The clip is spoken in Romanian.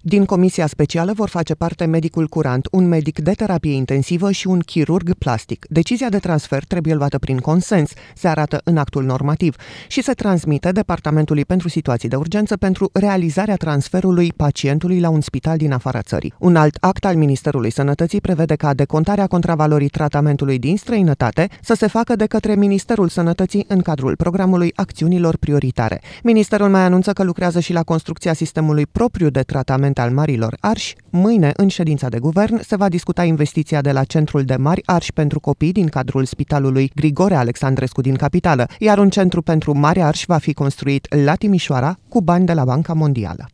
Din comisia specială vor face parte medicul curant, un medic de terapie intensivă și un chirurg plastic. Decizia de transfer trebuie luată prin consens, se arată în actul normativ, și se transmite Departamentului pentru Situații de Urgență pentru realizarea transferului pacientului la un spital din afara țării. Un alt act al Ministerului Sănătății prevede ca decontarea contravalorii tratamentului din străinătate să se facă de către Ministerul Sănătății în cadrul programului acțiunilor prioritare. Ministerul mai anunță că lucrează și la construcția sistemului propriu de tratament al marilor arși. Mâine, în ședința de guvern, se va discuta investiția de la Centrul de Mari Arși pentru Copii din cadrul Spitalului Grigore Alexandrescu din capitală, iar un centru pentru mari arși va fi construit la Timișoara cu bani de la Banca Mondială.